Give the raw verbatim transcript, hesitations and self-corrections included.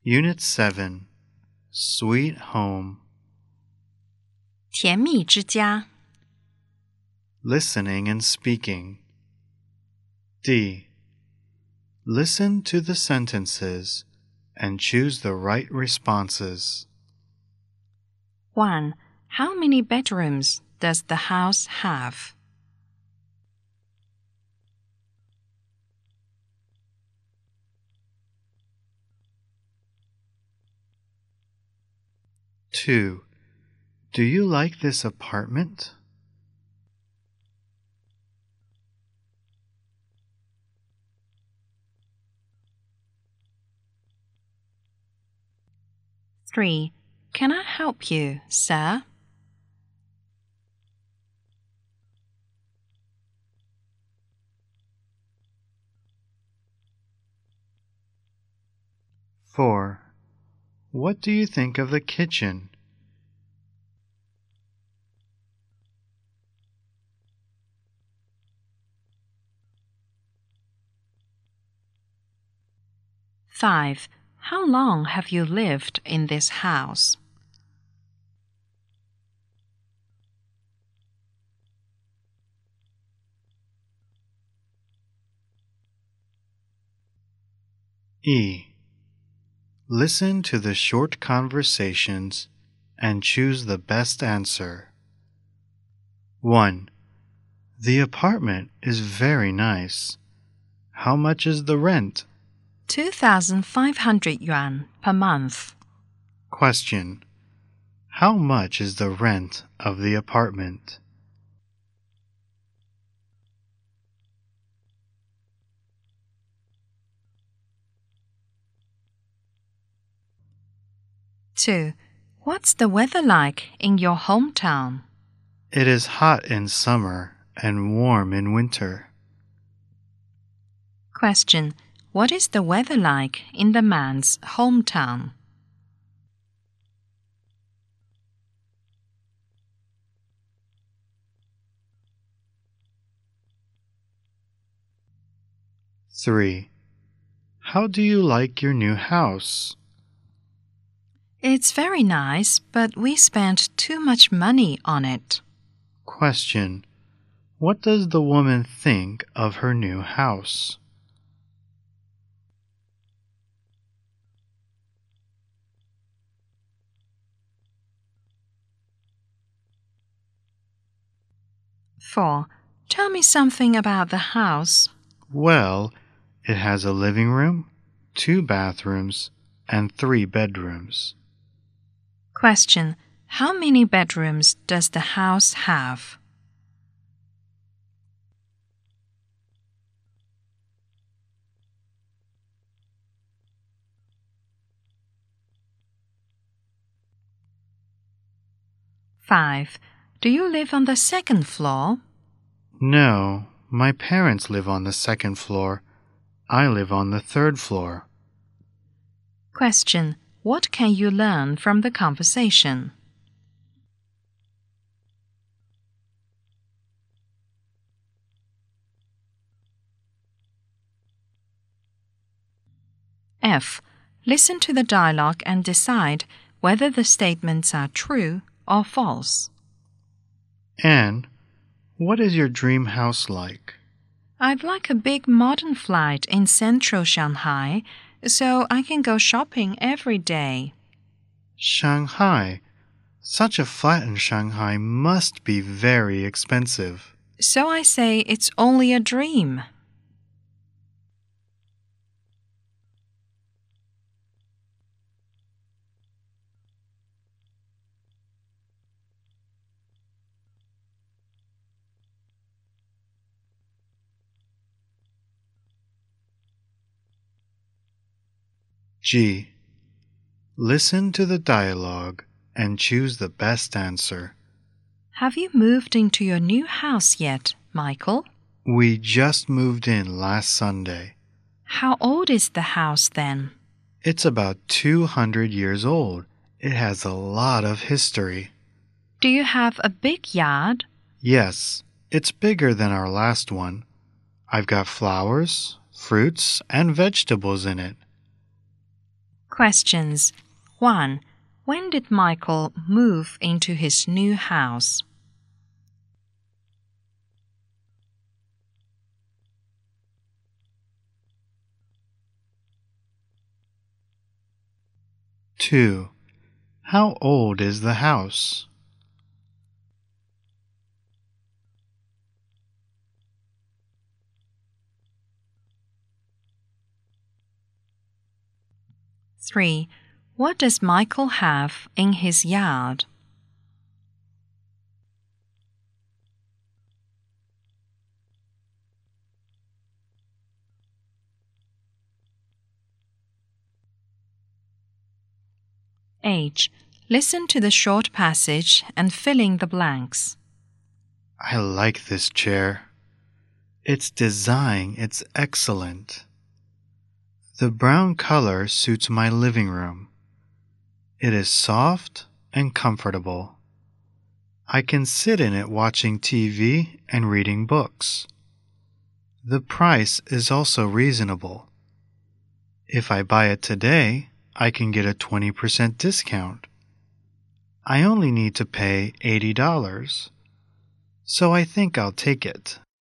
Unit seven, Sweet Home. 甜蜜之家 Listening and speaking. D. Listen to the sentences and choose the right responses. one. How many bedrooms does the house have? two. Do you like this apartment? three. Can I help you, sir? four. What do you think of the kitchen? five. How long have you lived in this house? E. Listen to the short conversations and choose the best answer. one. The apartment is very nice. How much is the rent? two thousand five hundred yuan per month. Question. How much is the rent of the apartment? two. What's the weather like in your hometown? It is hot in summer and warm in winter. Question. What is the weather like in the man's hometown? three. How do you like your new house? It's very nice, but we spent too much money on it. Question. What does the woman think of her new house? four. Tell me something about the house. Well, it has a living room, two bathrooms, and three bedrooms. Question. How many bedrooms does the house have? five. Do you live on the second floor? No, my parents live on the second floor. I live on the third floor. Question. What can you learn from the conversation? F. Listen to the dialogue and decide whether the statements are true or false. Anne, what is your dream house like? I'd like a big modern flat in central Shanghai so I can go shopping every day. Shanghai. Such a flat in Shanghai must be very expensive. So I say it's only a dream. G. Listen to the dialogue and choose the best answer. Have you moved into your new house yet, Michael? We just moved in last Sunday. How old is the house then? It's about two hundred years old. It has a lot of history. Do you have a big yard? Yes, it's bigger than our last one. I've got flowers, fruits, and vegetables in it. Questions. one. When did Michael move into his new house? two. How old is the house? three. What does Michael have in his yard? H. Listen to the short passage and fill in the blanks. I like this chair. Its design is excellent. The brown color suits my living room. It is soft and comfortable. I can sit in it watching T V and reading books. The price is also reasonable. If I buy it today, I can get a twenty percent discount. I only need to pay eighty dollars, so I think I'll take it.